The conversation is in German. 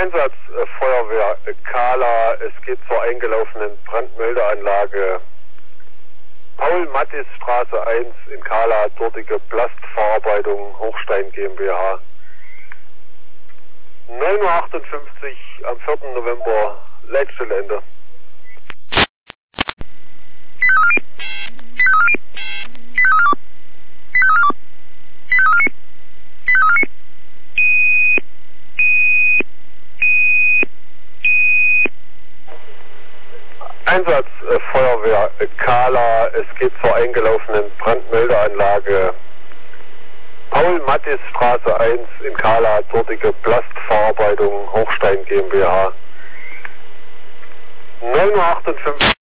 Einsatz Feuerwehr Kahla. Es geht zur eingelaufenen Brandmeldeanlage Paul-Mattis-Straße 1 in Kahla, dortige Plastverarbeitung Hochstein GmbH. 9:58 Uhr am 4. November, Leitstellenende. Einsatz Feuerwehr Kahla. Es geht zur eingelaufenen Brandmeldeanlage Paul-Mattis-Straße 1 in Kahla, dortige Plastverarbeitung Hochstein GmbH. 9:58 Uhr.